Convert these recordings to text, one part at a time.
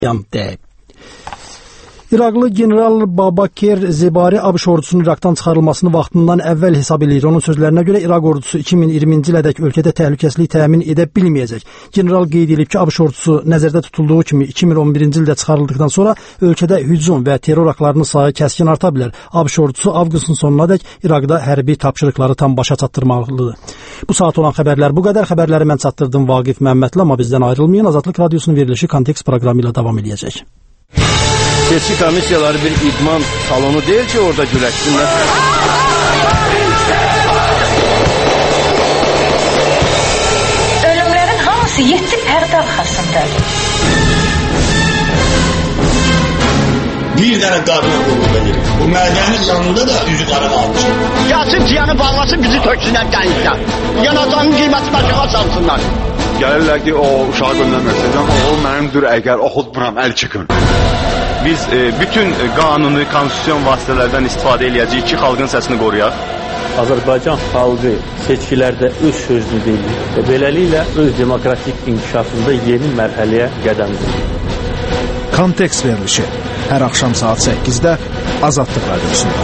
deyib. İraqlı general Babakir Zebari ABŞ ordusunun İraqdan çıxarılmasını vaxtından əvvəl hesab edir. Onun sözlərinə görə İraq ordusu 2020-ci ilədək ölkədə təhlükəsizlik təmin edə bilməyəcək. General qeyd edib ki, ABŞ ordusu nəzərdə tutulduğu kimi 2011-ci ildə çıxarıldıqdan sonra ölkədə hücum və terror aktlarının sayı kəskin arta bilər. ABŞ ordusu avqustun sonunadək İraqda hərbi tapşırıqları tam başa çatdırmalıdır. Bu saat olan xəbərlər bu qədər. Xəbərləri mən çatdırdım Vaqif Məmmədli, amma bizdən ayrılmayın. Azadlıq Radiosunun verilişi Kontekst proqramı ilə davam edəcək. Seçki komissiyaları bir idman salonu deyil ki, orada güləşsinlər. Ölümlərin hamısı 7 pərdə arxasındadır. Bir dənə qadına qulluq edir. Bu mədənin yanında da üzü qarama almışım. Gəlsin ciyanı bağlasın, bizi töksünlər dənizdə. Yanacağının qiyməti başıqa salsınlar. Gəlirlər ki, o uşağı göndərməsin. O mənimdir, əgər oxutmuram, əl çıxın. Biz bütün qanuni, konstitusyon vasitələrdən istifadə eləyəcəyik ki, xalqın səsini qoruyaq. Azərbaycan xalqı seçkilərdə öz sözünü deyir və beləliklə öz demokratik inkişafında yeni mərhələyə qədəm qoyur. Kontekst verilişi hər axşam saat 8-də Azadlıq Radiosunda.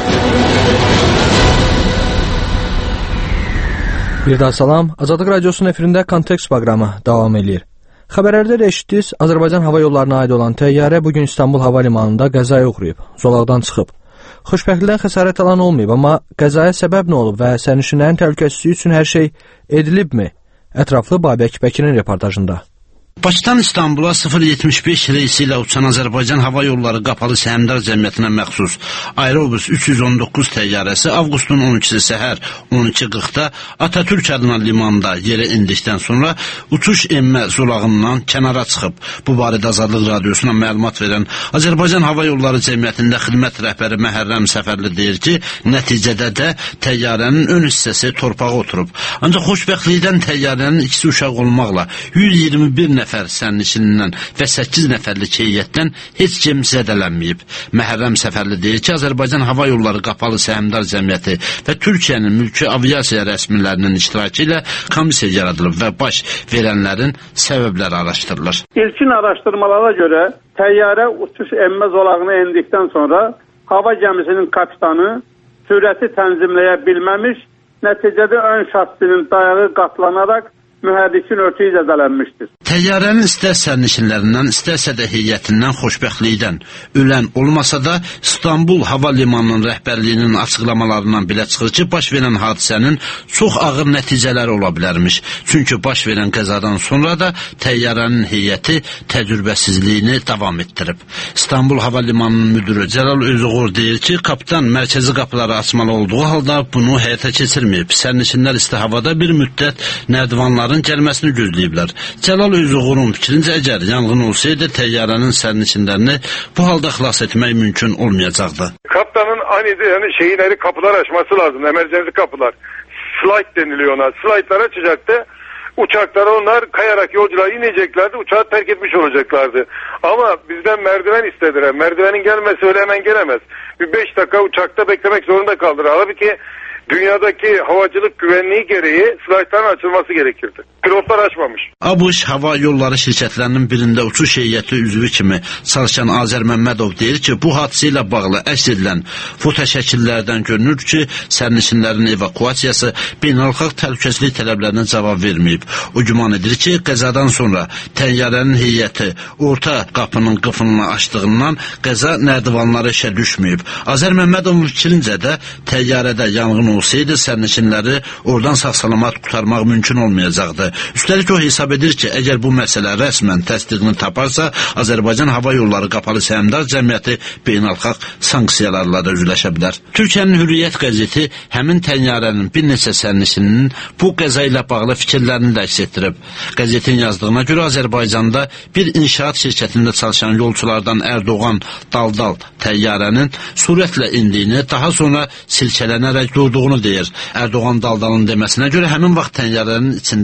Bir daha salam. Azadlıq Radiosunun efirində Kontekst proqramı davam edir. Xəbərlərdə də eşitdiniz, Azərbaycan hava yollarına aid olan təyyarə bugün İstanbul hava limanında qəzaya uğrayıb, zolaqdan çıxıb. Xoşbəxtlikdən xəsarət alan olmayıb, amma qəzaya səbəb nə olub və sərnişinlərin təhlükəsizliyi üçün hər şey edilibmi? Ətraflı Babək Bəkirin reportajında. Bakıdan İstanbula 075 reysi ilə uçan Azərbaycan Hava Yolları Qapalı Səhmdar Cəmiyyətinə məxsus Aerobus 319 təyyarəsi avqustun 12-si səhər 12:40-da Atatürk adına limanda yerə indikdən sonra uçuş enmə zolağından kənara çıxıb. Bu barədə Azadlıq Radiosuna məlumat verən Azərbaycan Hava Yolları Cəmiyyətində xidmət rəhbəri Məhərrəm Səfərli deyir ki, nəticədə də təyyarənin ön hissəsi torpağa oturub. Ancaq xoşbəxtlikdən təyyarənin ikisi uşaq olmaqla 121 nəfər sərnişinindən və 8 nəfərlik heyətdən heç kim zədələnməyib. Məhərrəm Səfərli deyir ki, Azərbaycan Hava Yolları Qapalı Səhmdar Cəmiyyəti və Türkiyənin mülki aviasiya rəsmilərinin iştirakı ilə komissiya yaradılıb və baş verənlərin səbəbləri araşdırılır. İlkin araşdırmalara görə təyyarə uçuş enmə zolağına endikdən sonra hava gəmisinin kapitanı sürəti tənzimləyə bilməmiş, nəticədə ön şassinin dayağı qatlanaraq mühərrikin örtüyü zədələnmişdir. Təyyarənin istər sərnişinlərindən, istərsə də heyətindən xoşbəxtlikdən ölən olmasa da İstanbul Hava Limanının rəhbərliyinin açıqlamalarından belə çıxır ki, baş verən hadisənin çox ağır nəticələri ola bilərmiş. Çünki baş verən qəzadan sonra da təyyarənin heyəti təcrübəsizliyini davam etdirib. İstanbul Hava Limanının müdürü Cəlal Özüğur deyir ki, kapitan mərkəzi qapıları açmalı olduğu halda bunu həyata keçirməyib. Sərnişinlər isti havada bir müddət nərdivanların gəlməsini gözləyiblər. Cəlal Özüğurun fikrincə, əgər yanğın olsaydı təyyarənin sərnişinlərini bu halda xilas etmək mümkün olmayacaqdı. Kaptanın yani şeyleri kapılar açması lazım. Emergency kapılar. Slide deniliyor ona. Slide'lar açacaktı. Uçaklara onlar kayarak yolcular ineceklerdi. Uçağı terk etmiş olacaklardı. Ama bizden merdiven istediler. Merdivenin gelmesi öyle hemen gelemez. Bir 5 dakika uçakta beklemek zorunda kaldılar. Halbuki dünyadaki havacılık güvenliği gereği slaytların açılması gerekirdi. Pilotlar açmamış. ABŞ hava yolları şirkətlərinin birində uçuş heyəti üzvü kimi çalışan Azər Məmmədov deyir ki, bu hadisə ilə bağlı əks edilən fotoşəkillərdən görünür ki, sərnişinlərin evakuasiyası beynəlxalq təhlükəsizlik tələblərinə cavab verməyib. O güman edir ki, qəzadan sonra təyyarənin heyəti orta qapının qıfılını açdığından qəza nərdivanları işə düşməyib. Azər Məmmədovun fikrincə də təyyarədə yanğın olsaydı sərnişinləri oradan sağ-salamat qurtarmaq mümkün olmayacaqdı. Üstəlik o hesab edir ki, əgər bu məsələ rəsmən təsdiqini taparsa, Azərbaycan Hava Yolları Qapalı Səhmdar Cəmiyyəti beynəlxalq sanksiyalarla da üzləşə bilər. Türkiyənin Hürriyyət qəzeti həmin təyyarənin bir neçə sərnişininin bu qəza ilə bağlı fikirlərini də əks etdirib. Qəzetin yazdığına görə Azərbaycanda bir inşaat şirkətində çalışan yolçulardan Erdoğan Daldal təyyarənin sürətlə indiyini, daha sonra silkələnərək durduğunu deyir. Erdoğan Daldalın deməsinə görə həmin vaxt təyyarənin içində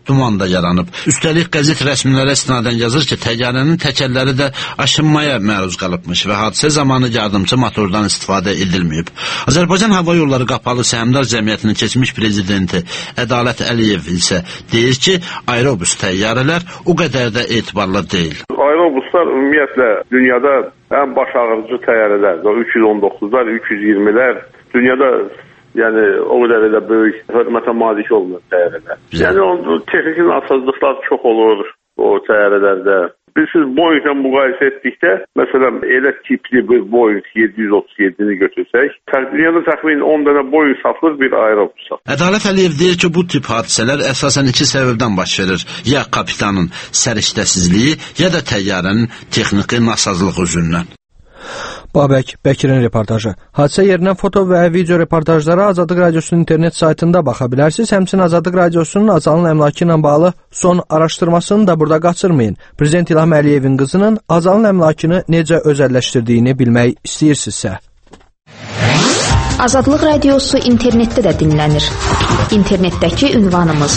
duman da yaranıb. Üstəlik qəzet rəsmilərə istinadən yazır ki, təyyarənin təkərləri də aşınmaya məruz qalıbmış və hadisə zamanı yardımçı motordan istifadə edilməyib. Azərbaycan Hava Yolları Qapalı Səhmdar Cəmiyyətinin keçmiş prezidenti Ədalət Əliyev isə deyir ki, aerobus təyyarələr o qədər də etibarlı deyil. Aerobuslar ümumiyyətlə dünyada ən baş ağrıcı təyyarələrdir. 319'lar, 320'lər dünyada yəni o qədər də böyük hörmətə malik olmayan təyyarələr. Yəni onun texnik nasazlıqlar çox olur o təyyarələrdə. Siz Boeing'lə müqayisə etdikdə, məsələn, elə tipli bir Boeing 737-ni götürsək, dünyada təxminən 10 dənə Boeing satılır, bir aerobus satılır. Ədalət Əliyev deyir ki, bu tip hadisələr əsasən iki səbəbdən baş verir. Ya kapitanın səriştəsizliyi, ya da təyyarənin texniki nasazlığı üzündən. Babək Bəkirin reportajı. Hadisə yerindən foto və video reportajlara Azadlıq Radiosunun internet saytında baxa bilərsiniz. Həmçinin Azadlıq Radiosunun Azalın əmlakı ilə bağlı son araşdırmasını da burada qaçırmayın. Prezident İlham Əliyevin qızının Azalın əmlakını necə özəlləşdirdiyini bilmək istəyirsinizsə. Azadlıq Radiosu internetdə də dinlənir. İnternetdəki ünvanımız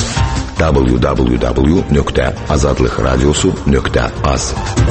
www.azadlıqradiosu.az.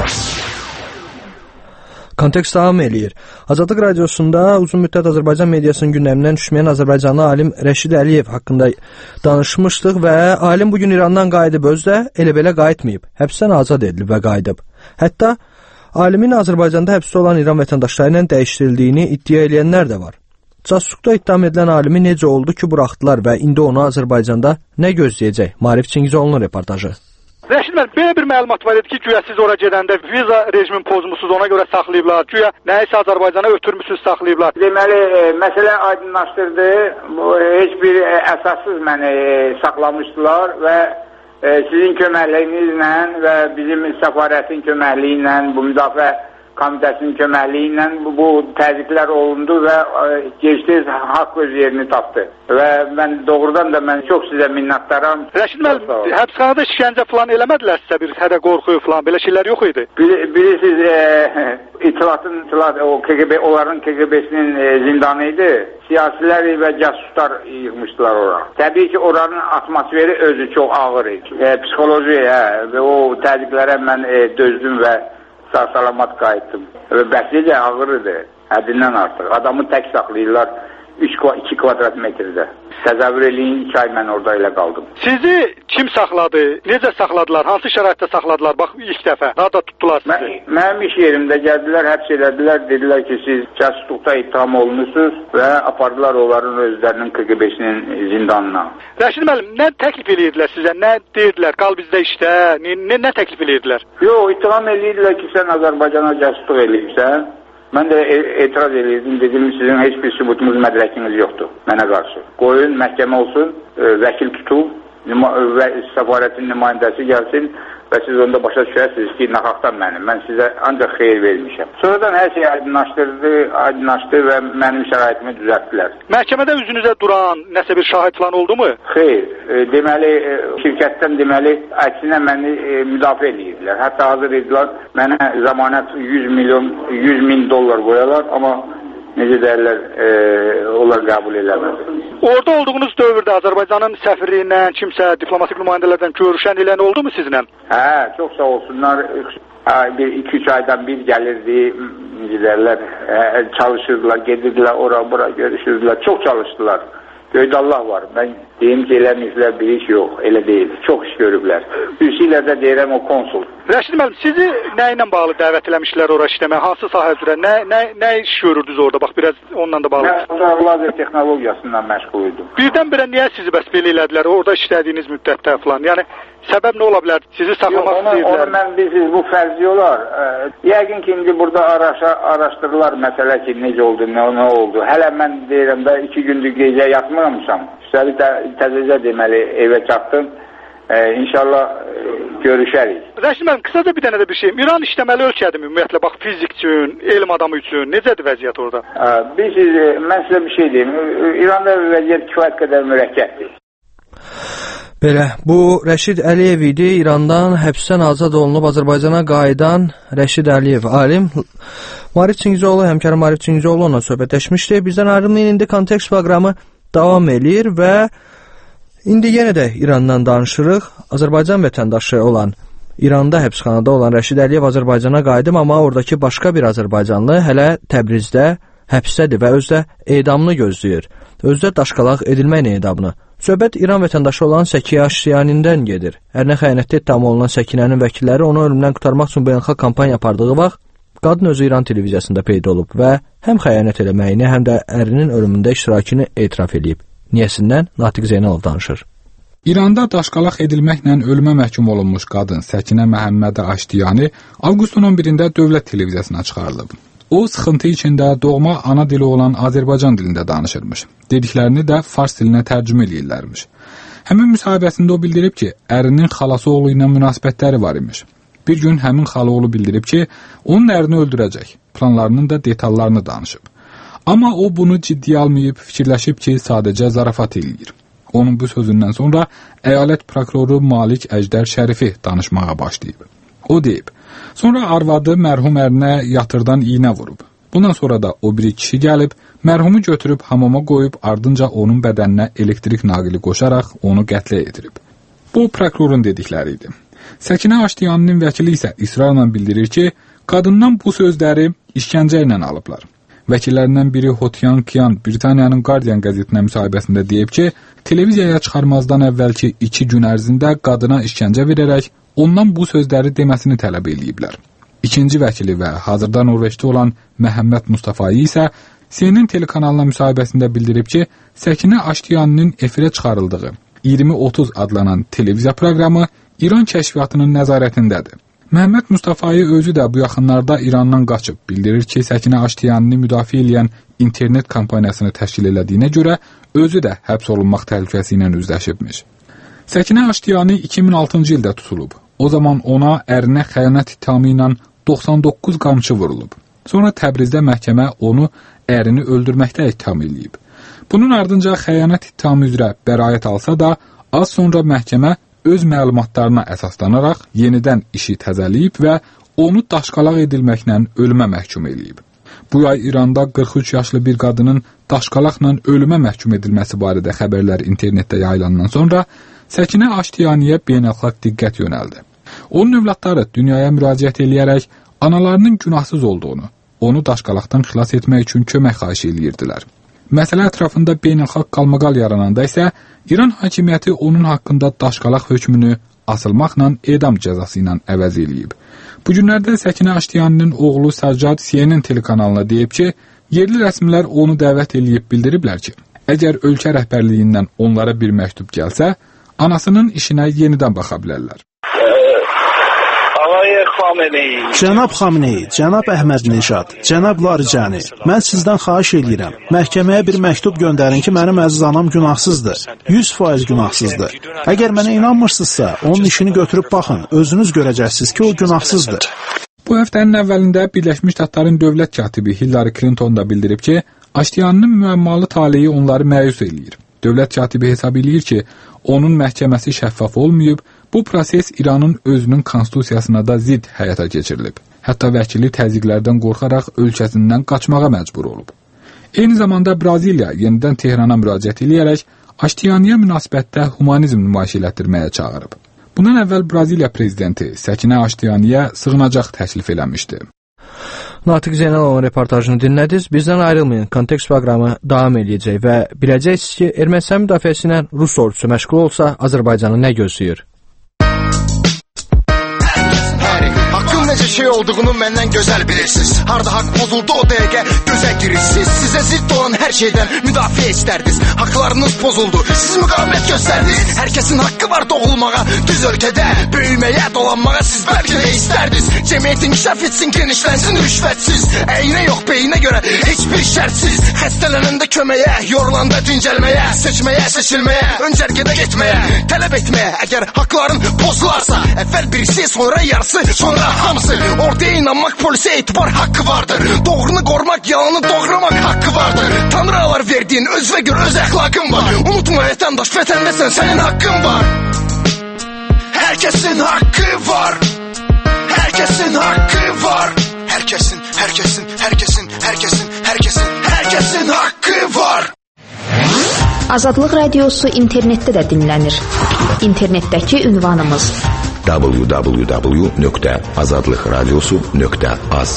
Kontekst davam eləyir. Azadlıq Radiosunda uzun müddət Azərbaycan mediasının gündəmindən düşməyən Azərbaycanlı alim Rəşid Əliyev haqqında danışmışdıq və alim bugün İrandan qayıdıb, özü də elə-belə qayıtmayıb. Həbsdən azad edilib və qayıdıb. Hətta alimin Azərbaycanda həbsdə olan İran vətəndaşları ilə dəyişdirildiyini iddia edənlər də var. Casusluqda ittiham edilən alimi necə oldu ki, buraxdılar və indi onu Azərbaycanda nə gözləyəcək? Maarif Çingizoğlu'nun reportajı. Rəşid müəllim, belə bir məlumat var idi ki, güya siz ora gedəndə viza rejimin pozmusunuz, ona görə saxlayıblar. Güya nəyisə Azərbaycana ötürmüsünüz, saxlayıblar. Deməli, məsələ aydınlaşdırdı. Heç bir əsassız məni saxlamışdılar və sizin köməkliyinizlə və bizim səfarətin köməkliyi ilə, bu müdafiə komitəsinin köməkliyi ilə bu təzyiqlər olundu və gec-tez haqq öz yerini tapdı. Və mən doğrudan da çox sizə minnətdaram. Rəşid müəllim, həbsxanada işgəncə falan eləmədilər sizə bir hədə qorxuyu falan, belə şeylər yox idi? Bilirsiniz, o KGB, onların KGB-sinin zindanı idi. Siyasiləri və casuslar yığmışdılar ora. Təbii ki, oranın atmosferi özü çox ağır idi. Psixoloji və o təzyiqlərə mən dözdüm və sağ-salamat qayıtdım. Və bəhsəcə ağır idi, həddindən artıq. Adamı tək saxlayırlar 2 kvadrat metrdə. Təzəvvür eləyin, 2 ay mən orada ilə qaldım. Sizi kim saxladı? Necə saxladılar? Hansı şəraitdə saxladılar? Bax, ilk dəfə. Harada tutdular sizi? Mənim iş yerimdə gəldilər, həbs elədilər. Dedilər ki, siz casusluqda ittiham olunursunuz və apardılar onların özlərinin KGB-sinin zindanına. Rəşid müəllim, nə təklif edirdilər sizə? Nə deyirdilər? Qal bizdə işdə. Nə təklif edirdilər? Yox, ittiham edirdilər ki, sən Azərbaycana casusluq eləyirsən. Mən də etiraz edirdim, dedim, sizin heç bir sübutumuz, mədrəkiniz yoxdur mənə qarşı. Qoyun, məhkəmə olsun, vəkil tutub və səfarətin nümayəndəsi gəlsin və siz onda başa düşərsiniz ki, naxaqdan mənim, mən sizə ancaq xeyir vermişəm. Sonradan hər şey aydınlaşdı və mənim şəraitimi düzəltdilər. Məhkəmədə üzünüzə duran nəsə bir şahid falan oldu mu? Xeyr, deməli, şirkətdən əksinə məni müdafiə edirdilər. Hətta hazır edilər, mənə zamanət 100 min dollar qoyalar, amma necə deyirlər, onlar qəbul eləmədi. Orada olduğunuz dövrdə Azərbaycanın səfiri ilə, kimsə diplomatik nümayəndələrdən görüşən ilən oldu mu sizlə? Hə, çox sağ olsunlar. 2-3 aydan bir gəlirdi, necə deyirlər, çalışırdılar, gedirdilər, ora-bura görüşürdülər, çox çalışdılar. Göydə Allah var. Mən deyim ki, eləməklər bir iş yox, elə deyil. Çox iş görüblər. Üstüylə də deyirəm o konsul. Rəşid müəllim, sizi nə ilə bağlı dəvət eləmişlər ora işləmə? Hansı sahə üzrə? Nə iş görürdünüz orada? Bax, biraz onunla da bağlı. Mən lazer texnologiyasından məşğul idim. Birdən-birə niyə sizi bəs belə elədilər? Orada işlədiyiniz müddətdə falan. Yəni, səbəb nə ola bilər? Sizi saxlamaq istəyirlər. Onu mən bilirsiniz, bu fərzi olar. Yəqin ki, indi burada araşdırırlar məsələ ki, necə oldu, nə oldu. Hələ mən deyirəm də 2 gündür gecə yatmıramışam. Üstəlik təzəcə deməli evə çatdım. İnşallah görüşərik. Rəşid müəllim, qısaca bir dənə də bir şeyim. İran işləməli ölkədir ümumiyyətlə, bax, fizik üçün, elm adamı üçün. Necədir vəziyyət orada? Mən sizə bir şey deyim. İranda vəziyyət kifayət qədər mürəkkəbdir. Belə, bu Rəşid Əliyev idi, İrandan həbsdən azad olunub Azərbaycana qayıdan Rəşid Əliyev alim. Maarif Çingizoğlu, həmkarım Maarif Çingizoğlu onunla söhbətləşmişdi. Bizdən ayrılmayın, indi kontekst proqramı davam eləyir və İndi yenə də İrandan danışırıq. Azərbaycan vətəndaşı olan, İranda həbsxanada olan Rəşid Əliyev Azərbaycana qayıdım, amma oradakı başqa bir azərbaycanlı hələ Təbrizdə həbsdədir və özdə edamını gözləyir. Özdə daşqalaq edilməklə edamını. Söhbət İran vətəndaşı olan Səkiyə Aştiyanidən gedir. Ərinə xəyanətdə ittiham olunan Səkinənin vəkilləri onu ölümdən qurtarmaq üçün beynəlxalq kampaniya apardığı vaxt qadın özü İran televiziyasında peyda olub və həm xəyanət eləməyini, həm də ərinin ölümündə iştirakını etiraf edib. Niyəsindən Natiq Zeynalov danışır. İranda daşqalaq edilməklə ölümə məhkum olunmuş qadın Səkinə Məhəmmədə Aştiyani avqustun 11-də dövlət televiziyasına çıxarılıb. O, sıxıntı içində doğma ana dili olan Azərbaycan dilində danışırmış. Dediklərini də fars dilinə tərcümə eləyirlərmiş. Həmin müsahibəsində o bildirib ki, ərinin xalası oğlu ilə münasibətləri var imiş. Bir gün həmin xalı oğlu bildirib ki, onun ərini öldürəcək. Planlarının da detallarını danışıb. Amma o bunu ciddiyə almayıb, fikirləşib ki, sadəcə zarafat eləyir. Onun bu sözündən sonra əyalət prokuroru Malik Əjdər Şərifi danışmağa başlayıb. O deyib, sonra arvadı mərhum ərinə yatırdan iynə vurub. Bundan sonra da o biri kişi gəlib, mərhumu götürüb hamama qoyub, ardınca onun bədəninə elektrik naqili qoşaraq onu qətlə yetirib. Bu prokurorun dedikləri idi. Səkinə Aştiyaninin vəkili isə israrla bildirir ki, qadından bu sözləri işgəncə ilə alıblar. Vəkillərindən biri Hotyan Kiyan Britaniyanın Guardian qəzetinə müsahibəsində deyib ki, televiziyaya çıxarmazdan əvvəlki 2 gün ərzində qadına işgəncə verərək ondan bu sözləri deməsini tələb eləyiblər. İkinci vəkili və hazırda Norveçdə olan Məhəmməd Mustafayı isə CNN telekanalına müsahibəsində bildirib ki, Səkinə Aştiyaninin efirə çıxarıldığı 20-30 adlanan televiziya proqramı İran kəşfiyyatının nəzarətindədir. Məhəmməd Mustafayı özü də bu yaxınlarda İrandan qaçıb, bildirir ki, Səkinə Aştiyanini müdafiə edən internet kampaniyasını təşkil elədiyinə görə özü də həbs olunmaq təhlükəsi ilə üzləşibmiş. Səkinə Aştiyani 2006-cı ildə tutulub. O zaman ona ərinə xəyanət ittihamı ilə 99 qamçı vurulub. Sonra Təbrizdə məhkəmə onu ərini öldürməkdə ittiham eləyib. Bunun ardınca xəyanət ittihamı üzrə bəraət alsa da, az sonra məhkəmə öz məlumatlarına əsaslanaraq yenidən işi təzəliyib və onu daşqalaq edilməklə ölümə məhkum eləyib. Bu ay İranda 43 yaşlı bir qadının daşqalaqla ölümə məhkum edilməsi barədə xəbərlər internetdə yayılandan sonra Səkinə Aştiyaniyə beynəlxalq diqqət yönəldi. Onun övladları dünyaya müraciət eləyərək analarının günahsız olduğunu, onu daşqalaqdan xilas etmək üçün kömək xahiş eləyirdilər. Məsələ ətrafında beynəlxalq qalmaqal yarananda isə İran hakimiyyəti onun haqqında daşqalaq hökmünü asılmaqla edam cəzası ilə əvəz eləyib. Bu günlərdə Səkinə Aştiyaninin oğlu Səcad CNN telekanalına deyib ki, yerli rəsmilər onu dəvət eləyib bildiriblər ki, əgər ölkə rəhbərliyindən onlara bir məktub gəlsə, anasının işinə yenidən baxa bilərlər. Cənab Xameneyi, cənab Əhməd Neşad, cənab Larijani, mən sizdən xahiş edirəm. Məhkəməyə bir məktub göndərin ki, mənim əziz anam günahsızdır. 100% günahsızdır. Əgər mənə inanmırsınızsa, onun işini götürüb baxın. Özünüz görəcəksiniz ki, o günahsızdır. Bu həftənin əvvəlində Birləşmiş Ştatların dövlət katibi Hillary Clinton da bildirib ki, Aştiyanının müəmmalı taleyi onları məyus eləyir. Dövlət katibi hesab eləyir ki, onun məhkəməsi şəffaf olmayıb, bu proses İranın özünün konstitusiyasına da zidd həyata keçirilib. Hətta vəkili təzyiqlərdən qorxaraq ölkəsindən qaçmağa məcbur olub. Eyni zamanda Braziliya yenidən Tehrana müraciət edərək Aştiyaniyə münasibətdə humanizm nümayiş etdirməyə çağırıb. Bundan əvvəl Braziliya prezidenti Səkinə Aştiyaniyə sığınacaq təklif eləmişdi. Natiq Zeynalovun reportajını dinlədiniz. Bizdən ayrılmayın. Kontekst proqramı davam edəcək və biləcəksiniz ki, Ermənistan müdafiəsi ilə Rus ordusu məşğul olsa, Azərbaycanı nə gözləyir? Necə şey olduğunu məndən gözəl bilirsiniz. Harda haqq pozuldu o dəqiqə gözə girirsiniz. Sizə zidd olan hər şeydən müdafiə istərdiniz. Haqlarınız pozuldu, siz müqavimət göstərdiniz. Hər kəsin haqqı var doğulmağa, düz ölkədə böyüməyə, dolanmağa siz bəlkə də istərdiniz. Cəmiyyət inkişaf etsin, genişlənsin rüşvətsiz. Əyinə yox beyinə görə heç bir şərtsiz. Xəstələnəndə köməyə, yorulanda dincəlməyə, seçməyə, seçilməyə, öncərgədə getməyə, tələb etməyə. Əgər haqların pozularsa, əvvəl birisi, sonra yarısı, sonra hamısı. Ortaya inanmaq, polisə etibar haqqı vardır. Doğrunu qorumaq, yalanı doğramaq haqqı vardır. Tanrı alar verdiyin öz və gör öz əxlaqın var. Unutma vətəndaş, vətəndəsən, sənin haqqın var. Hər kəsin haqqı var. Hər kəsin haqqı var. Hər kəsin, hər kəsin, hər kəsin, hər kəsin, hər kəsin, hər kəsin haqqı var. Azadlıq Radiosu internetdə də dinlənir. İnternetdəki ünvanımız www.azadlıqradiosu.az.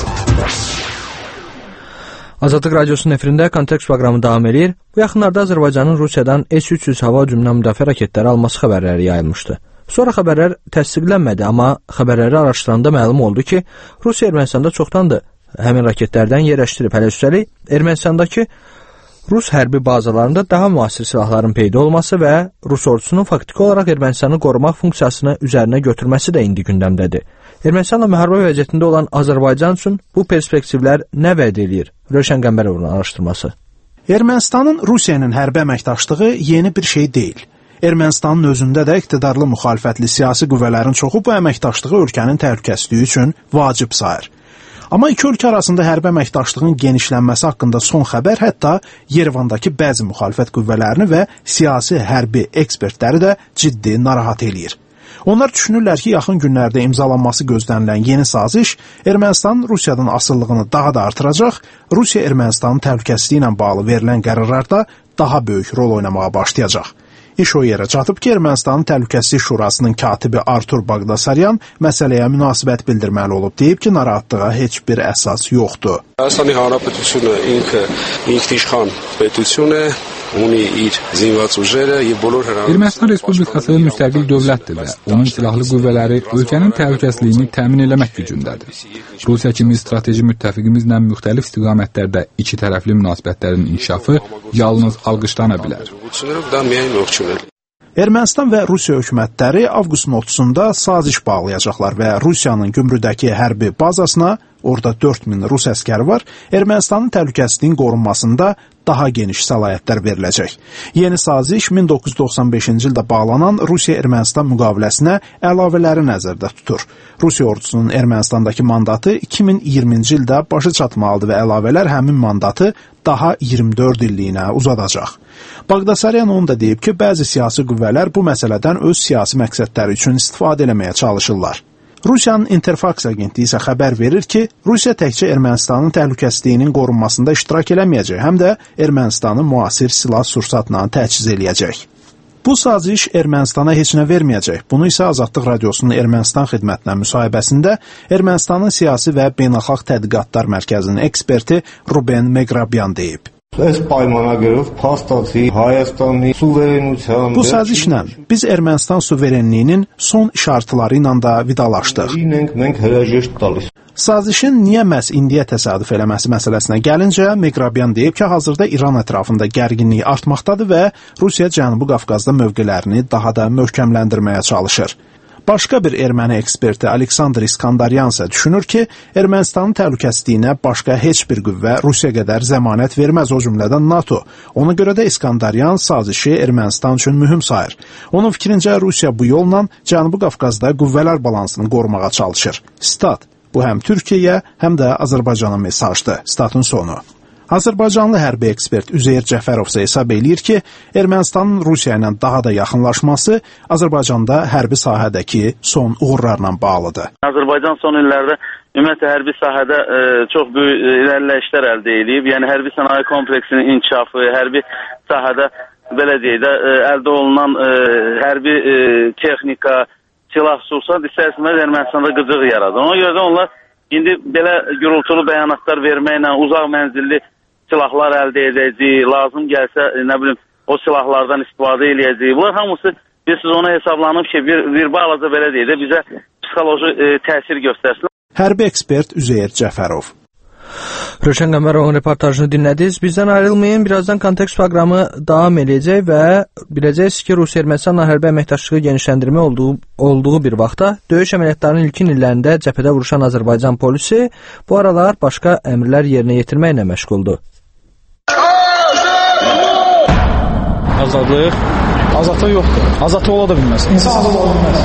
Azadlıq Radiosunun efirində Kontekst proqramı davam edir. Bu yaxınlarda Azərbaycanın Rusiyadan S-300 hava hücumundan müdafiə raketləri alması xəbərləri yayılmışdı. Sonra xəbərlər təsdiqlənmədi, amma xəbərləri araşdıranda məlum oldu ki, Rusiya Ermənistanda çoxdandır həmin raketlərdən yerləşdirib. Hələ üstəlik Ermənistandakı Rus hərbi bazalarında daha müasir silahların peyda olması və Rus ordusunun faktiki olaraq Ermənistanı qorumaq funksiyasını üzərinə götürməsi də indi gündəmdədir. Ermənistanla müharibə vəziyyətində olan Azərbaycan üçün bu perspektivlər nə vəd edir? Rövşən Qəmbərovun araşdırması. Ermənistanın Rusiya ilə hərbi əməkdaşlığı yeni bir şey deyil. Ermənistanın özündə də iqtidarlı müxalifətli siyasi qüvvələrin çoxu bu əməkdaşlığı ölkənin təhlükəsizliyi üçün vacib sayır. Amma iki ölkə arasında hərbi əməkdaşlığın genişlənməsi haqqında son xəbər hətta Yerevandakı bəzi müxalifət qüvvələrini və siyasi hərbi ekspertləri də ciddi narahat eləyir. Onlar düşünürlər ki, yaxın günlərdə imzalanması gözlənilən yeni saziş Ermənistanın Rusiyadan asıllığını daha da artıracaq, Rusiya Ermənistanın təhlükəsizliyi ilə bağlı verilən qərarlarda daha böyük rol oynamağa başlayacaq. İş o yerə çatıb ki, Ermənistanın Təhlükəsizlik Şurasının katibi Artur Baqdasaryan məsələyə münasibət bildirməli olub, deyib ki, narahatlığa heç bir əsas yoxdur. Ermənistan Respublikası müstəqil dövlətdir və onun silahlı qüvvələri ölkənin təhlükəsizliyini təmin eləmək gücündədir. Rusiya kimi strateji müttəfiqimizlə müxtəlif istiqamətlərdə iki tərəfli münasibətlərin inkişafı yalnız alqışlana bilər. Ermənistan və Rusiya hökumətləri avqustun 30-da saziş bağlayacaqlar və Rusiyanın Gümrüdəki hərbi bazasına, orada 4000 Rus əskəri var, Ermənistanın təhlükəsizliyinin qorunmasında daha geniş səlahiyyətlər veriləcək. Yeni saziş 1995-ci ildə bağlanan Rusiya-Ermənistan müqaviləsinə əlavələri nəzərdə tutur. Rusiya ordusunun Ermənistandakı mandatı 2020-ci ildə başa çatmalıdır və əlavələr həmin mandatı daha 24 illiyinə uzadacaq. Baqdasaryan onu da deyib ki, bəzi siyasi qüvvələr bu məsələdən öz siyasi məqsədləri üçün istifadə eləməyə çalışırlar. Rusiyanın Interfax agentliyi isə xəbər verir ki, Rusiya təkcə Ermənistanın təhlükəsizliyinin qorunmasında iştirak eləməyəcək, həm də Ermənistanı müasir silah-sursatla təchiz eləyəcək. Bu saziş Ermənistana heç nə verməyəcək. Bunu isə Azadlıq Radiosunun Ermənistan xidmətinə müsahibəsində Ermənistanın siyasi və beynəlxalq tədqiqatlar mərkəzinin eksperti Ruben Megrabyan deyib. Bu sazişlə biz Ermənistan suverenliyinin son işartıları ilə da vidalaşdıq. Sazişin niyə məhz indiyə təsadüf eləməsi məsələsinə gəlincə, Megrabyan deyib ki, hazırda İran ətrafında gərginlik artmaqdadır və Rusiya Cənubi Qafqazda mövqelərini daha da möhkəmləndirməyə çalışır. Başqa bir erməni eksperti Aleksandr İskandaryan isə düşünür ki, Ermənistanın təhlükəsizliyinə başqa heç bir qüvvə Rusiya qədər zəmanət verməz, o cümlədən NATO. Ona görə də İskandaryan sazişi Ermənistan üçün mühüm sayır. Onun fikrincə Rusiya bu yolla Cənubi Qafqazda qüvvələr balansını qorumağa çalışır. Stat, bu həm Türkiyəyə, həm də Azərbaycana mesajdır. Statın sonu. Azərbaycanlı hərbi ekspert Üzeyir Cəfərov isə hesab eləyir ki, Ermənistanın Rusiya ilə daha da yaxınlaşması Azərbaycanda hərbi sahədəki son uğurlarla bağlıdır. Azərbaycan son illərdə ümumiyyətlə hərbi sahədə çox böyük irəliləyişlər əldə edib. Yəni hərbi sənaye kompleksinin inkişafı, hərbi sahədə belə deyək də əldə olunan hərbi texnika, silah-sursat istər-istəməz Ermənistanda qıcıq yaradır. Ona görə də onlar indi belə gürültülü bəyanatlar verməklə uzaq mənzilli silahlar əldə edəcək, lazım gəlsə, nə bilim, o silahlardan istifadə edəcək. Bunlar hamısı biz ona hesablanıb ki, bir balaca belə deyək də bizə psixoloji təsir göstərsin. Hərbi ekspert Üzeyir Cəfərov. Rövşən Qəmərovun reportajını dinlədiniz. Bizdən ayrılmayın. Birazdan Kontekst proqramı davam edəcək və biləcəksiniz ki, Rusiya-Ermənistanla hərbi əməkdaşlığı genişləndirmə olduğu bir vaxtda döyüş əməliyyatlarının ilkin illərində cəbhədə vuruşan Azərbaycan polisi bu aralar başqa əmrlər yerinə yetirməklə məşğuldur. Azadlıq. Azadlıq yoxdur. Azadlıq ola da bilməz. İnsan azad ola bilməz.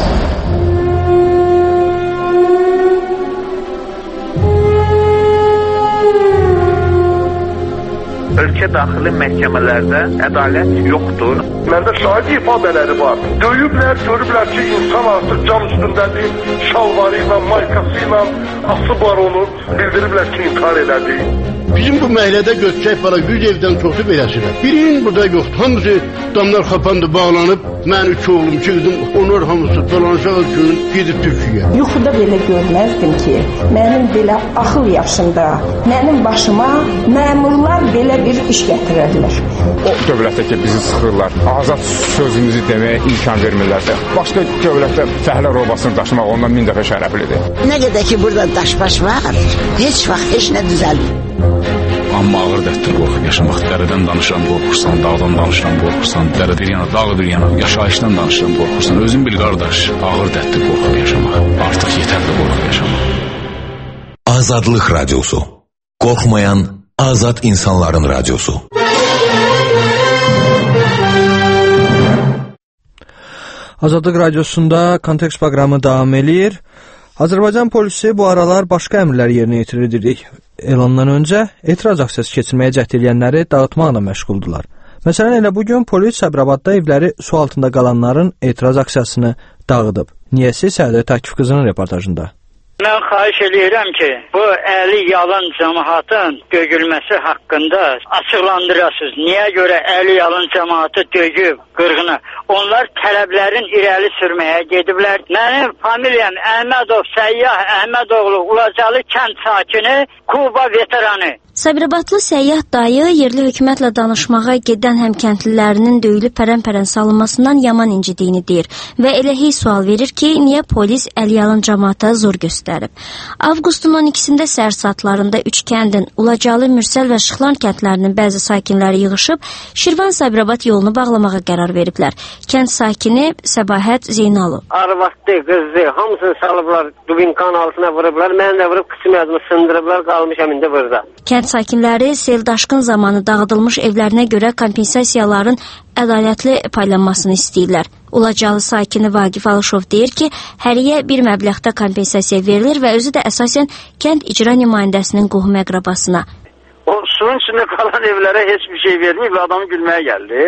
Ölkə daxili məhkəmələrdə ədalət yoxdur. Məndə şahid ifadələri var. Döyüblər, görüblər ki, insan artıq cam üstündədir, şalvarı ilə, maykası ilə asıblar onu, bildiriblər ki, intihar elədi. Bizim bu məhəllədə götürsək bala 100 evdən çoxu beləsidir. Birinin burada yoxdur. Hamısı damlar xapandı, bağlanıb. Mən 3 oğlum, 2 qızım, onlar hamısı dolanacaq üçün gedib Türkiyəyə. Yuxuda belə görməzdim ki, mənim belə axıl yaşında, mənim başıma məmurlar belə bir iş gətirərlər. O dövlətdə ki, bizi sıxırlar, azad sözümüzü deməyə imkan vermirlərsə, başqa dövlətdə fəhlə robasını daşımaq ondan 1000 dəfə şərəflidir. Nə qədər ki, burada daşbaş var, heç vaxt heç nə düzəlmir. Amma ağır dərddir qorxub yaşamaq. Dərədən danışıram qorxursan, dağdan danışıram qorxursan, dərə bir yana, dağ bir yana, yaşayışdan danışıram qorxursan. Özün bil qardaş, ağır dərddir qorxub yaşamaq. Artıq yetərli qorxub yaşamaq. Azadlıq Radyosu. Qorxmayan azad insanların radyosu. Azadlıq Radiosunda Kontekst proqramı davam eləyir. Azərbaycan polisi bu aralar başqa əmrləri yerinə yetiririk. Elandan öncə etiraz aksiyası keçirməyə cəhd edənləri dağıtmaqla məşğuldular. Məsələn, elə bugün polis Səbrabadda evləri su altında qalanların etiraz aksiyasını dağıdıb. Niyəsi Səadət Akif qızının reportajında. Mən xahiş edirəm ki, bu əli yalan cəmaatın dögülməsi haqqında açıqlandırasınız. Niyə görə əli yalan cəmaatı dögüb qırğını? Onlar tələblərin irəli sürməyə gediblər. Mənim familiyam Əhmədov Səyyah Əhmədoğlu Ulacalı kənd sakini, Kuba veteranı. Səbrabadlı səyyah dayı yerli hökumətlə danışmağa gedən həmkəndlilərinin döyülüb pərən-pərən salınmasından yaman incidiyini deyir və elə hey sual verir ki, niyə polis əliyalan cəmaata zor göstərib. Avqustun 12-sində səhər saatlarında 3 kəndin Ulacalı, Mürsəl və Şıxlan kəndlərinin bəzi sakinləri yığışıb Şirvan-Səbrabad yolunu bağlamağa qərar veriblər. Kənd sakini Səbahət Zeynalov. Arvaddı, qızdı, hamısını salıblar, dubinkanın altına vurublar, mən də vurub qısım yazımı sındırıblar, qalmışam indi burada. Kənd sakinləri sel daşqın zamanı dağıdılmış evlərinə görə kompensasiyaların ədalətli paylanmasını istəyirlər. Ulacalı sakini Vaqif Alışov deyir ki, həriyə bir məbləğdə kompensasiya verilir və özü də əsasən kənd icra nümayəndəsinin qohum əqrabasına. O suyun içində qalan evlərə heç bir şey verməyib və adamı gülməyə gəldi.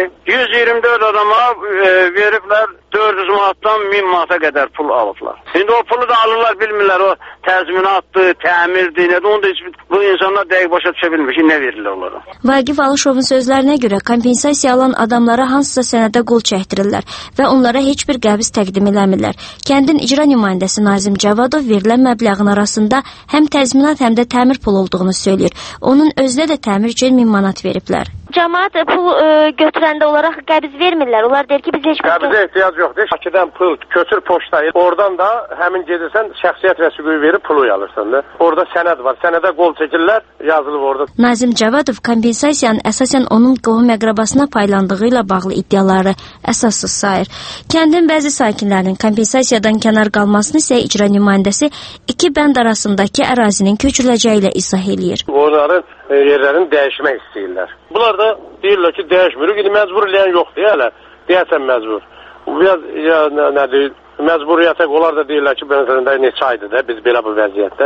124 adama veriblər 400 manatdan 1000 manata qədər pul alıblar. Şimdi o pulu da alırlar, bilmirlər o təzminatdır, təmirdir, nədir, onu da heç bu insanlar dəqiq başa düşə bilmir ki, nə verirlər onlara. Vaqif Alışovun sözlərinə görə kompensasiya alan adamlara hansısa sənədə qol çəkdirirlər və onlara heç bir qəbz təqdim eləmirlər. Kəndin icra nümayəndəsi Nazim Cavadov verilən məbləğin arasında həm təzminat, həm də təmir pulu olduğunu söyləyir. Onun özünə də təmir üçün 1000 manat veriblər. Cəmaət pul götürəndə olaraq qəbz vermirlər. Onlar deyir ki, biz heç bir qəbzə ehtiyac yoxdur. Bakıdan pul götür poçtayı. Oradan da həmin gedirsən şəxsiyyət vəsiqəyi verib pulu alırsan da. Orada sənəd var. Sənədə qol çəkirlər, yazılıb orada. Nazim Cavadov kompensasiyanın əsasən onun qohum əqrabasına paylandığı ilə bağlı iddiaları əsassız sayır. Kəndin bəzi sakinlərinin kompensasiyadan kənar qalmasını isə icra nümayəndəsi iki bənd arasındakı ərazinin köçürüləcəyi ilə izah eləyir. Onların yerlərini dəyişmək istəyirlər. Bunlar da deyirlər ki, dəyişmirik. İndi məcbur eləyən yoxdur hələ. Deyəsən məcbur. Biraz nədir? Məcburiyyətə onlar da deyirlər ki, məsələn neçə aydır da biz belə bu vəziyyətdə.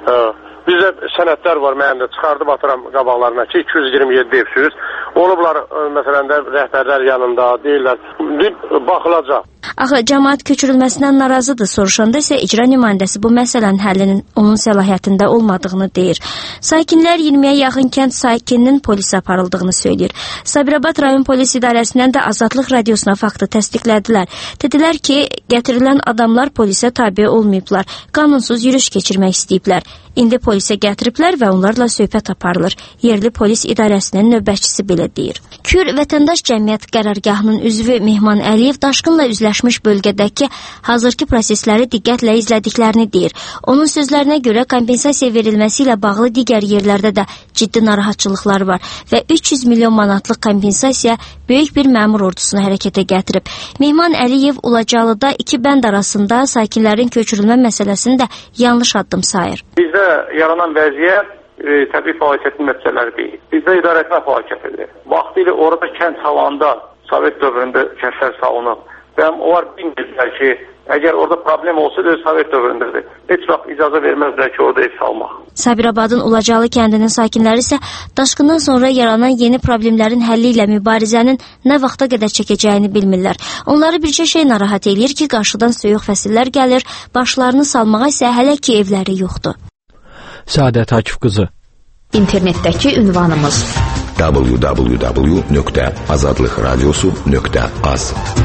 Bizdə sənədlər var, mənim də çıxardıb atıram qabaqlarına ki, 227 evsüz. Olublar, məsələn də rəhbərlər yanında deyirlər, baxılacaq. Axı, cəmaət köçürülməsindən narazıdır soruşanda isə icra nümayəndəsi bu məsələnin həllinin onun səlahiyyətində olmadığını deyir. Sakinlər 20-yə yaxın kənd sakininin polisə aparıldığını söyləyir. Sabirabad rayon polis idarəsindən də Azadlıq Radiosuna faktı təsdiqlədilər. Dedilər ki, gətirilən adamlar polisə tabi olmayıblar, qanunsuz yürüyüş keçirmək istəyiblər. İndi polisə gətiriblər və onlarla söhbət aparılır. Yerli polis idarəsinin növbətçisi belə deyir. Kür Vətəndaş Cəmiyyət qərargahının üzvü Mehman Əliyev daşqınla üzləşmiş bölgədəki hazırki prosesləri diqqətlə izlədiklərini deyir. Onun sözlərinə görə kompensasiya verilməsi ilə bağlı digər yerlərdə də ciddi narahatçılıqlar var və 300 milyon manatlıq kompensasiya böyük bir məmur ordusunu hərəkətə gətirib. Mehman Əliyev Ulacalıda iki bənd arasında sakinlərin köçürülmə məsələsini də yanlış addım sayır. Bizdə yaranan vəziyyət təbii fəaliyyətin nəticələri deyil. Bizdə idarəetmə fəaliyyətidir. Vaxtilə orada kənd salanda Sovet dövründə kəndlər salınıb. Və onlar bilmirlər ki, əgər orada problem olsaydı Sovet dövründədir. Heç vaxt icazə verməzlər ki, orada ev salmaq. Sabirabadın Ulacalı kəndinin sakinləri isə daşqından sonra yaranan yeni problemlərin həlli ilə mübarizənin nə vaxta qədər çəkəcəyini bilmirlər. Onları bircə şey narahat eləyir ki, qarşıdan soyuq fəsillər gəlir, başlarını salmağa isə hələ ki evləri yoxdur. Səadət Akif qızı. İnternetdəki ünvanımız www.azadlıqradiosu.az.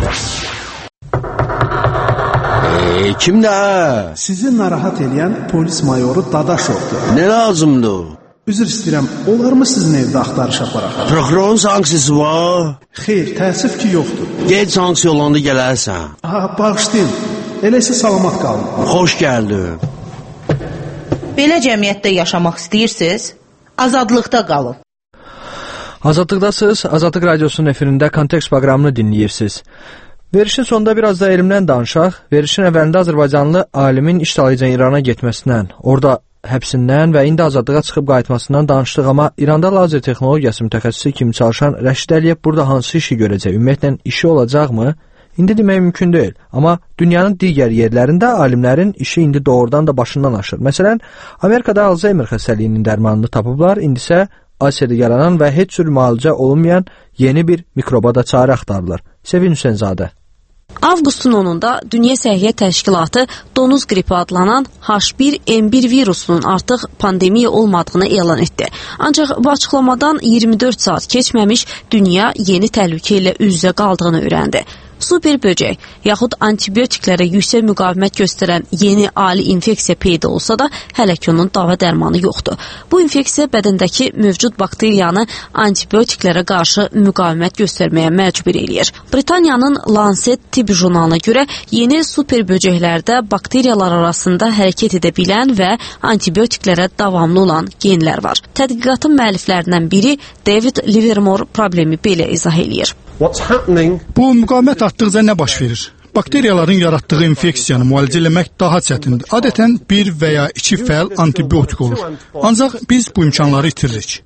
Kimdə? Sizi narahat edən polis mayoru Dadaşovdur. Nə lazımdır? Üzr istəyirəm, olarmı sizin evdə axtarış aparaq? Prokurorun sanksiyası var? Xeyr, təəssüf ki, yoxdur. Gec sanksiya olanda gələrsən. Bağışlayın, elə isə salamat qalın. Xoş gəldin. Belə cəmiyyətdə yaşamaq istəyirsiniz? Azadlıqda qalın. Azadlıqdasınız, Azadlıq Radiosunun efirində Kontekst proqramını dinləyirsiniz. Verişin sonunda biraz da elmdən danışaq. Verişin əvvəlində Azərbaycanlı alimin iş salıcan İrana getməsindən, orada həbsindən və indi azadlığa çıxıb qayıtmasından danışdıq, amma İranda lazer texnologiyası mütəxəssisi kimi çalışan Rəşid Əliyev burada hansı işi görəcək, ümumiyyətlə işi olacaqmı? İndi demək mümkün deyil, amma dünyanın digər yerlərində alimlərin işi indi doğrudan da başından aşır. Məsələn, Amerikada Alzheimer xəstəliyinin dərmanını tapıblar, indi isə Asiyada yaranan və heç cür müalicə olunmayan yeni bir mikroba da çarə axtarırlar. Sevin Hüseynzadə. Avqustun 10-da Dünya Səhiyyə Təşkilatı donuz qripi adlanan H1N1 virusunun artıq pandemiya olmadığını elan etdi. Ancaq bu açıqlamadan 24 saat keçməmiş dünya yeni təhlükə ilə üz-üzə qaldığını öyrəndi. Super böcək, yaxud antibiotiklərə yüksək müqavimət göstərən yeni ali infeksiya peyda olsa da, hələ ki onun dava dərmanı yoxdur. Bu infeksiya bədəndəki mövcud bakteriyanı antibiotiklərə qarşı müqavimət göstərməyə məcbur eləyir. Britaniyanın Lancet Tibb jurnalına görə yeni super böcəklərdə bakteriyalar arasında hərəkət edə bilən və antibiotiklərə davamlı olan genlər var. Tədqiqatın müəlliflərindən biri David Livermore problemi belə izah eləyir. Bu müqavimət artdıqca nə baş verir? Bakteriyaların yaratdığı infeksiyanı müalicə etmək daha çətindir. Adətən bir və ya iki fəal antibiotik olur. Ancaq biz bu imkanları itiririk.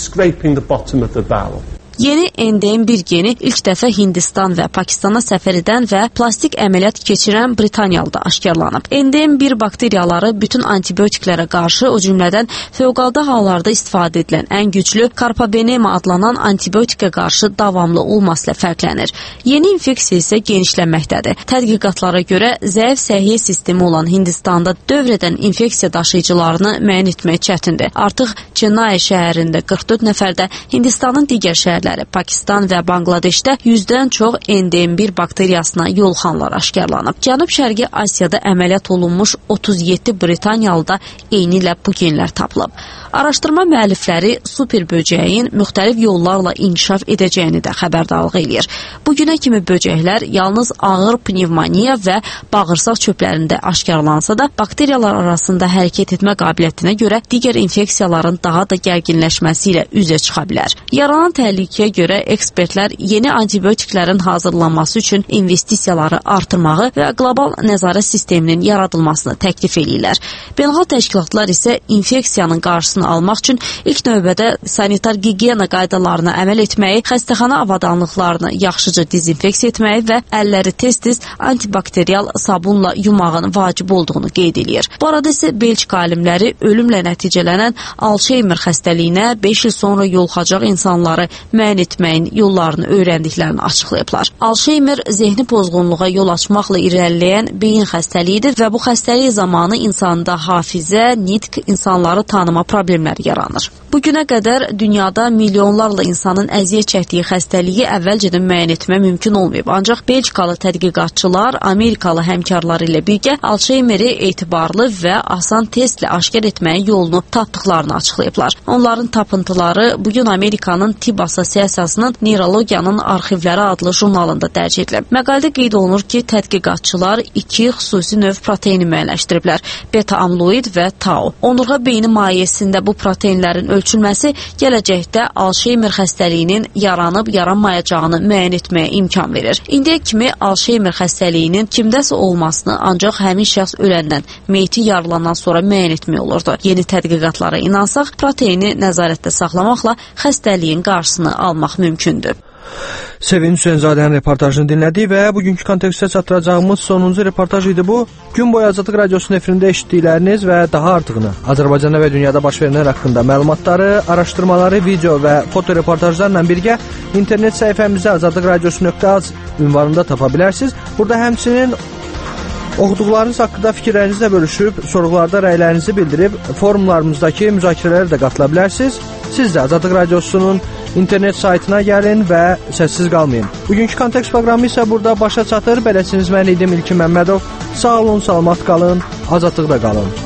Yeni NDM1 geni ilk dəfə Hindistan və Pakistana səfər edən və plastik əməliyyat keçirən Britaniyalıda aşkarlanıb. NDM1 bakteriyaları bütün antibiotiklərə qarşı, o cümlədən fövqəladə hallarda istifadə edilən ən güclü Carbapenem adlanan antibiotikə qarşı davamlı olmasıyla fərqlənir. Yeni infeksiya isə genişlənməkdədir. Tədqiqatlara görə zəif səhiyyə sistemi olan Hindistanda dövr edən infeksiya daşıyıcılarını müəyyən etmək çətindir. Artıq Chennai şəhərində 44 nəfərdə, Hindistanın digər şəhərlərində Pakistan və Bangladeşdə 100-dən çox NDM1 bakteriyasına yoluxanlar aşkarlanıb. Cənub-Şərqi Asiyada əməliyyat olunmuş 37 Britaniyalıda eyni ilə bu genlər tapılıb. Araşdırma müəllifləri super böcəyin müxtəlif yollarla inkişaf edəcəyini də xəbərdarlıq eləyir. Bugünə kimi böcəklər yalnız ağır pnevmoniya və bağırsaq çöplərində aşkarlansa da, bakteriyalar arasında hərəkət etmə qabiliyyətinə görə digər infeksiyaların daha da gərginləşməsi ilə üzə çıxa bilər. Yaranan təhlükəyə görə ekspertlər yeni antibiotiklərin hazırlanması üçün investisiyaları artırmağı və qlobal nəzarət sisteminin yaradılmasını təklif eləyirlər. Beynəlxalq təşkilatlar isə infeksiyanın qarşısını almaq üçün ilk növbədə sanitar gigiyena qaydalarına əməl etməyi, xəstəxana avadanlıqlarını yaxşıca dezinfeksiya etməyi və əlləri tez-tez antibakterial sabunla yumağın vacib olduğunu qeyd eləyir. Bu arada isə Belçika alimləri ölümlə nəticələnən Alzheimer xəstəliyinə 5 il sonra yoluxacaq insanları müəyyən etməyin yollarını öyrəndiklərini açıqlayıblar. Alzheimer zehni pozğunluğa yol açmaqla irəliləyən beyin xəstəliyidir və bu xəstəlik zamanı insanda hafizə, nitq, insanları tanıma problemləri yaranır. Bugünə qədər dünyada milyonlarla insanın əziyyət çəkdiyi xəstəliyi əvvəlcədən müəyyən etmə mümkün olmayıb. Ancaq Belçikalı tədqiqatçılar Amerikalı həmkarları ilə birgə Alzheimeri etibarlı və asan testlə aşkar etməyin yolunu tapdıqlarını açıqlayıblar. Onların tapıntıları bugün Amerikanın Tibb Assosiasiyasının Neurologiyanın Arxivləri adlı jurnalında dərc edilib. Məqalədə qeyd olunur ki, tədqiqatçılar iki xüsusi növ proteini müəyyənləşdiriblər: beta-amloid və tau. Onurğa beyni mayeəsində bu proteinlərin ölçülməsi gələcəkdə Alzheimer xəstəliyinin yaranıb yaranmayacağını müəyyən etməyə imkan verir. İndiyə kimi Alzheimer xəstəliyinin kimdəsə olmasını ancaq həmin şəxs öləndən, meyti yarılandan sonra müəyyən etmək olurdu. Yeni tədqiqatlara inansaq, proteini nəzarətdə saxlamaqla xəstəliyin qarşısını almaq mümkündür. Sevin Hüseynzadənin reportajını dinlədik və bugünkü kontekstə çatdıracağımız sonuncu reportaj idi bu. Gün boyu Azadlıq Radiosunun efirində eşitdikləriniz və daha artığını Azərbaycanda və dünyada baş verənlər haqqında məlumatları, araşdırmaları, video və foto reportajlarla birgə internet səhifəmizdə azadlıqradiosu.az ünvanında tapa bilərsiniz. Burada həmçinin Oxuduqlarınız haqqında fikirlərinizlə bölüşüb, sorğularda rəylərinizi bildirib, forumlarımızdakı müzakirələrə də qatıla bilərsiniz. Siz də Azadlıq Radiosunun internet saytına gəlin və səssiz qalmayın. Bugünkü Kontekst proqramı isə burada başa çatır. Beləsiniz, mən idim İlkin Məmmədov. Sağ olun, salamat qalın, azadlıqda qalın.